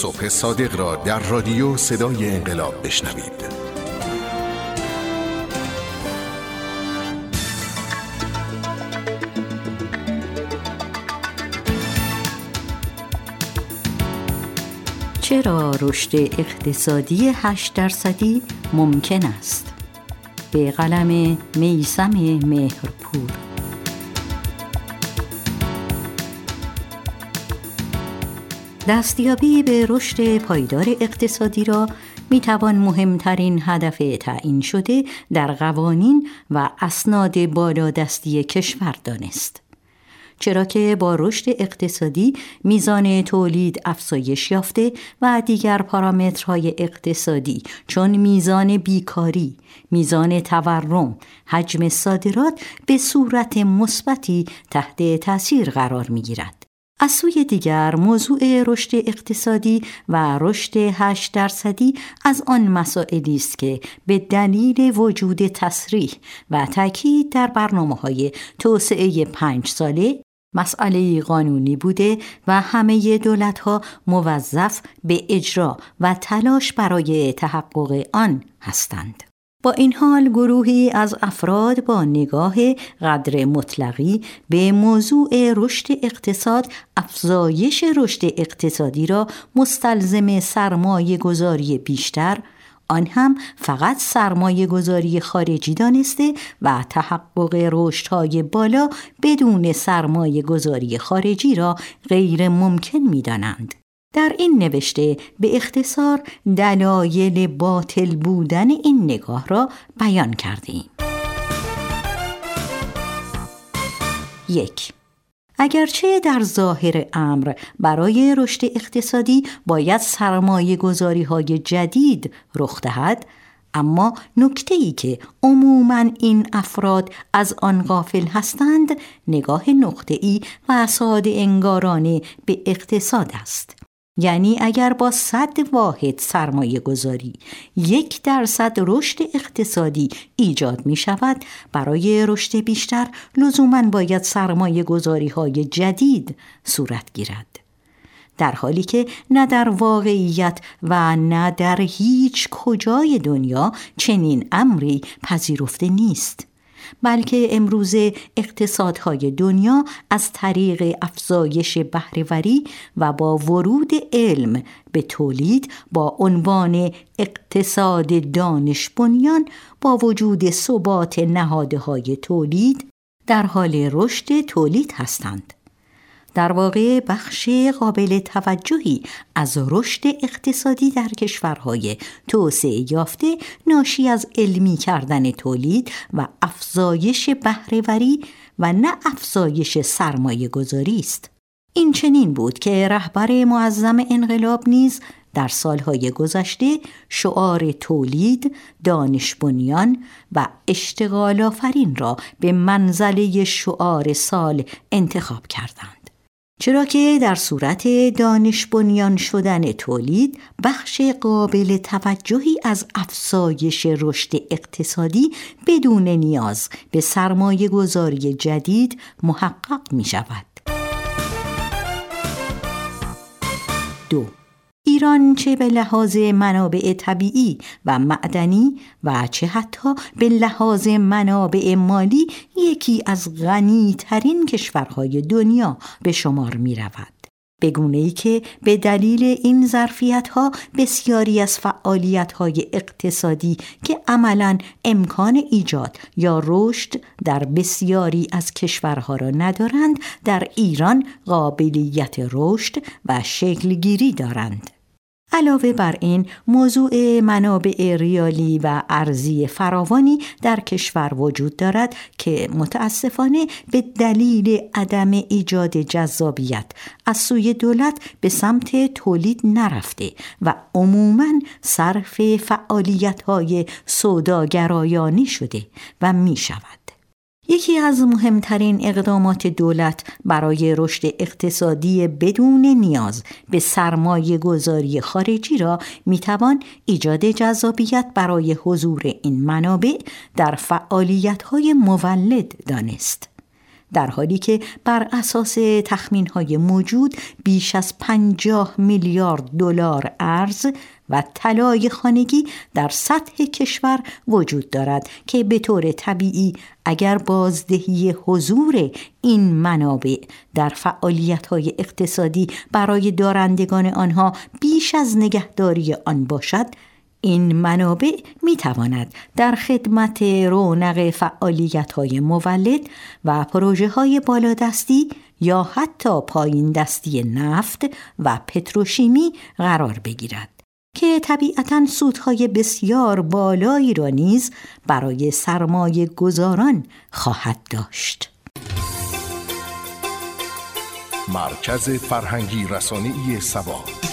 صبح صادق را در رادیو صدای انقلاب بشنوید. چرا رشد اقتصادی 8% ممکن است؟ به قلم میثم مهرپور. دستیابی به رشد پایدار اقتصادی را میتوان مهمترین هدف تعیین شده در قوانین و اسناد بالادستی کشور دانست. چرا که با رشد اقتصادی میزان تولید افزایش یافته و دیگر پارامترهای اقتصادی چون میزان بیکاری، میزان تورم، حجم صادرات به صورت مثبتی تحت تاثیر قرار میگیرد. از سوی دیگر موضوع رشد اقتصادی و رشد 8% از آن مسائلی است که به دلیل وجود تصریح و تاکید در برنامه‌های توسعه 5 ساله مسئله قانونی بوده و همه دولت‌ها موظف به اجرا و تلاش برای تحقق آن هستند. با این حال گروهی از افراد با نگاه قدر مطلقی به موضوع رشد اقتصاد افزایش رشد اقتصادی را مستلزم سرمایه گذاری بیشتر، آن هم فقط سرمایه گذاری خارجی دانسته و تحقق رشدهای بالا بدون سرمایه گذاری خارجی را غیر ممکن می دانند. در این نوشته به اختصار دلایل باطل بودن این نگاه را بیان کردیم. 1. اگرچه در ظاهر امر برای رشد اقتصادی باید سرمایه گذاری های جدید رخ دهد، اما نکته‌ای که عموماً این افراد از آن غافل هستند نگاه نقطه‌ای و ساده انگارانه به اقتصاد است. یعنی اگر با 100 واحد سرمایه گذاری 1% رشد اقتصادی ایجاد می شود، برای رشد بیشتر لزوماً باید سرمایه گذاری های جدید صورت گیرد. در حالی که نه در واقعیت و نه در هیچ کجای دنیا چنین امری پذیرفته نیست، بلکه امروزه اقتصادهای دنیا از طریق افزایش بهره‌وری و با ورود علم به تولید با عنوان اقتصاد دانش بنیان با وجود ثبات نهادهای تولید در حال رشد تولید هستند. در واقع بخش قابل توجهی از رشد اقتصادی در کشورهای توسعه یافته ناشی از علمی کردن تولید و افزایش بهره‌وری و نه افزایش سرمایه گذاری است. این چنین بود که رهبر معظم انقلاب نیز در سالهای گذشته شعار تولید، دانش بنیان و اشتغال آفرین را به منزله شعار سال انتخاب کردند. چرا که در صورت دانش بنیان شدن تولید بخش قابل توجهی از افزایش رشد اقتصادی بدون نیاز به سرمایه گذاری جدید محقق می شود. 2. ایران چه به لحاظ منابع طبیعی و معدنی و چه حتی به لحاظ منابع مالی یکی از غنی ترین کشورهای دنیا به شمار می رود. به گونه‌ای که به دلیل این ظرفیت‌ها بسیاری از فعالیت‌های اقتصادی که عملاً امکان ایجاد یا رشد در بسیاری از کشورها را ندارند، در ایران قابلیت رشد و شکلگیری دارند. علاوه بر این موضوع منابع ریالی و ارزی فراوانی در کشور وجود دارد که متاسفانه به دلیل عدم ایجاد جذابیت از سوی دولت به سمت تولید نرفته و عموماً صرف فعالیت‌های سوداگرایانه شده و می شود. یکی از مهمترین اقدامات دولت برای رشد اقتصادی بدون نیاز به سرمایه گذاری خارجی را میتوان ایجاد جذابیت برای حضور این منابع در فعالیت‌های مولد دانست. در حالی که بر اساس تخمین‌های موجود بیش از 50 میلیارد دلار ارز و طلای خانگی در سطح کشور وجود دارد که به طور طبیعی اگر بازدهی حضور این منابع در فعالیت‌های اقتصادی برای دارندگان آنها بیش از نگهداری آن باشد، این منابع می‌تواند در خدمت رونق فعالیت‌های مولد و پروژه‌های بالادستی یا حتی پایین دستی نفت و پتروشیمی قرار بگیرد که طبیعتاً سودهای بسیار بالایی را نیز برای سرمایه گذاران خواهد داشت. مرکز فرهنگی رسانه‌ای سبا.